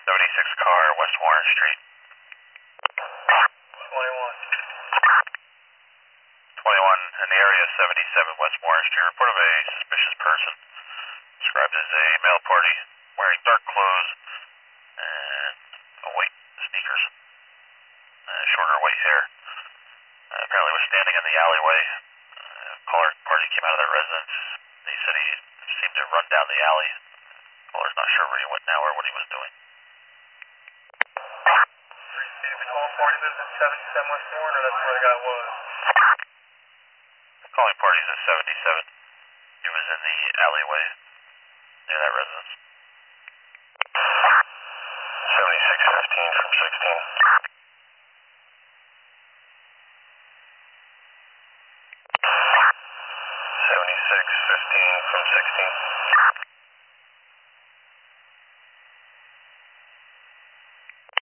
76 car, West Warren Street. 21. 21 in the area, 77 West Warren Street. Report of a suspicious person described as a male party wearing dark clothes and white sneakers, shorter white hair. Apparently was standing in the alleyway. Caller party came out of their residence. He said he seemed to run down the alley. Caller's not sure where he went now or what he was doing. Calling party lives at 77 West Warren, or that's where the guy was? Calling party's at 77. He was in the alleyway near that residence. 7615 from 16. 7615 from 16.